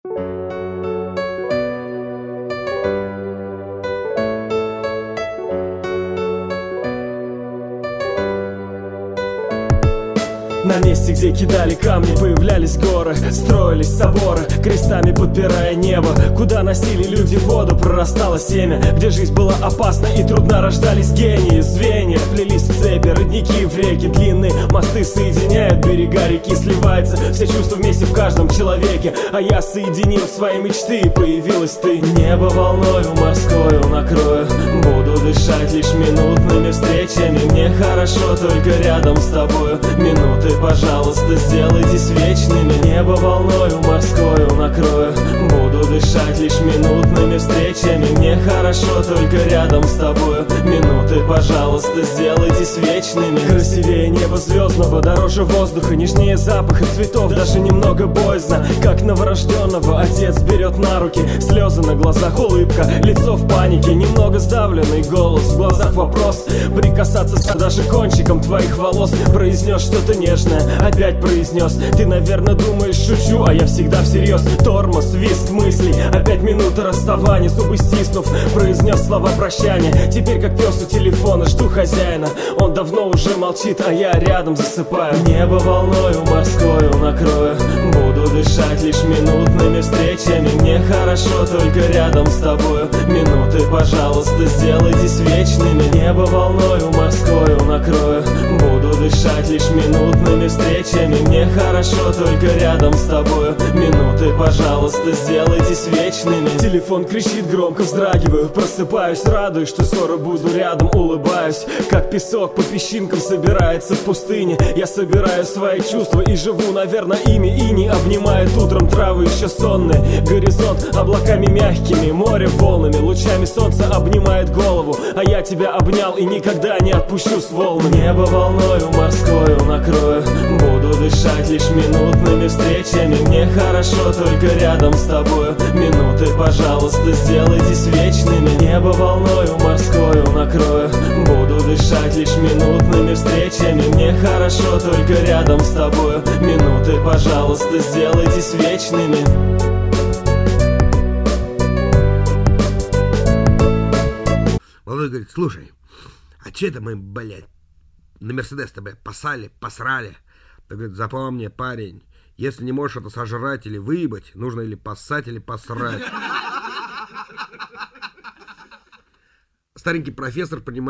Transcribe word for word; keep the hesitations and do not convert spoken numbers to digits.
На месте, где кидали камни, появлялись горы, строились соборы, крестами подпирая небо. Куда носили люди воду, прорастало семя. Где жизнь была опасна и трудна, рождались гении. Звенья плелись в цепи, родники в реки. Длинные мосты соединяют берега реки. Сливается все чувства вместе в каждом человеке. А я соединил свои мечты, и появилась ты. Небо волною морскою накрою, буду дышать лишь минутными встречами. Мне хорошо только рядом с тобою. Минуты, пожалуйста, сделайтесь вечными. Небо волною морскою накрою, буду дышать лишь минутными встречами. Мне хорошо только рядом с тобою. Минуты, пожалуйста, сделайтесь вечными. Красивее неба звездного, дороже воздуха, нежнее запаха цветов, даже немного боязно. Как новорожденного отец берет на руки, слезы на глазах, улыбка, лицо в панике, немного сдавленный голос, в глазах вопрос. Прикасаться даже кончиком твоих волос. Произнес что-то нежное, опять произнес. Ты, наверное, думаешь, шучу, а я всегда всерьез. Тормоз, визг мыслей, опять минута расставания. Зубы стиснув, произнес слова прощания. Теперь как пес у телефона, жду хозяина. Он давно уже молчит, а я рядом засыпаю. Небо волною морскою накрою, буду дышать лишь минутными встречами. Мне хорошо только рядом с тобою. Минуты, пожалуйста, сделайтесь вечными. Небо волною морскою накрою, буду дышать лишь минутными встречами. Мне хорошо только рядом с тобою. Минуты, пожалуйста, сделайтесь вечными. Телефон кричит громко, вздрагиваю, просыпаюсь, радуюсь, что скоро буду рядом, улыбаюсь. Как песок по песчинкам собирается в пустыне. Я собираю свои чувства и живу, наверное, ими. Иней обнимает утром травы еще сонные. Горизонт облаками мягкими, море волнами, лучами солнца обнимает голову. А я тебя обнял и никогда не отпущу с волнами. Небо волною морскою накрою, буду дышать лишь минутными встречами. Мне хорошо только рядом с тобою. Минуты, пожалуйста, сделайтесь вечными. Небо волною морскою накрою, буду дышать лишь минутными встречами. Мне хорошо только рядом с тобою. Минуты, пожалуйста, сделайтесь вечными. Молодой говорит: слушай, а че это мы, блядь, на Мерседес-то, блядь, посали, посрали? Так говорит: запомни, парень, если не можешь это сожрать или выебать, нужно или поссать, или посрать. Старенький профессор принимает